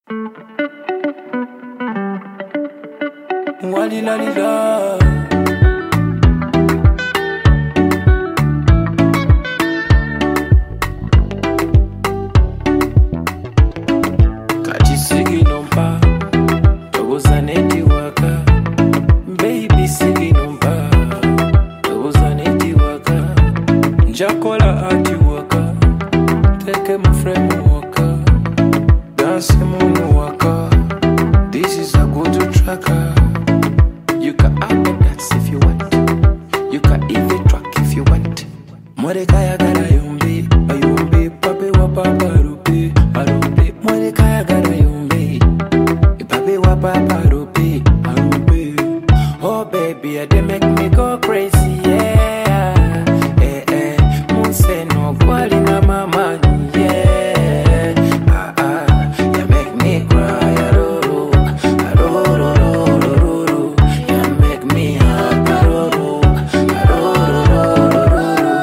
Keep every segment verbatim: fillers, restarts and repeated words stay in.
Wali la li la. Kaji sigi nompa, togo zaneti waka. Baby sigi nompa, togo zaneti waka. Njakola ati waka, teke mufremu waka. Dance mu waka. This is a good tracker. You can add the dance if you want. You can even track if you want. Morekaya gara yumbi, ayumbi, pape wa papa rupi, arupi. Morekaya gara yumbi, pape wa papa rupi, arupi. Oh baby, they make me go crazy, yeah. Eh eh, munse no kwali na mama, yeah. Ah ah, you make me cry, aroro, aroro, aroro. You make me happy, aroro, aroro, aroro.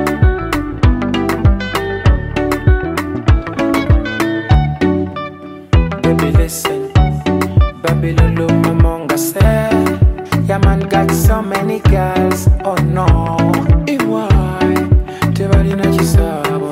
Baby listen, baby lolo mamonga say, yeah man got so many girls, oh no. Iwai, te bali na chisabo.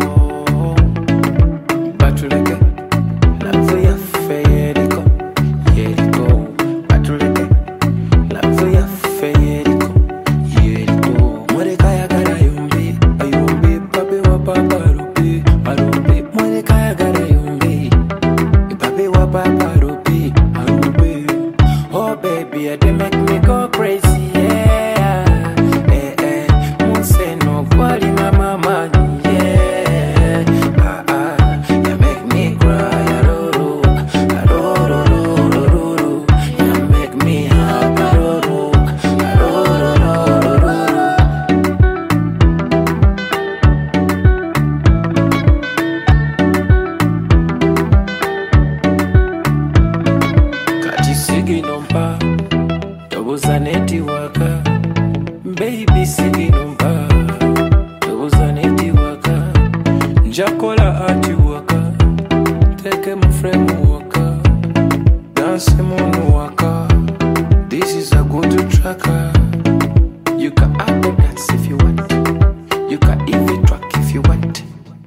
Batuleke, love ya fe yeriko, yeriko. Batuleke, love ya fe yeriko, yeriko. Morekaya gara yumbi, ayumbi, pape wa papa rupi, arupi. Morekaya gara yumbi, pape wa papa rupi, arupi. Oh baby, they make me go crazy, yeah. Eh eh, munse no kwali na mama, yeah. Ah ah, you make me cry, aroro, aroro, aroro. You make me happy, aroro, aroro, aroro. Kaji sigi nompa, togo zaneti waka. Baby sigi nompa, togo zaneti waka. Njakola ati waka, teke mufremu waka. Dance mu waka. This is a good tracker. You can add the dance if you want. You can even track if you want.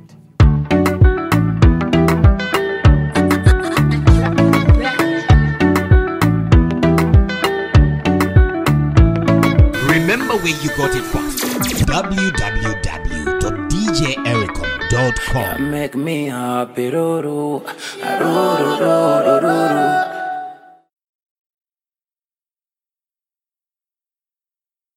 Remember where you got it from. w w w dot d j ericom dot com. Make me happy, roro, roro.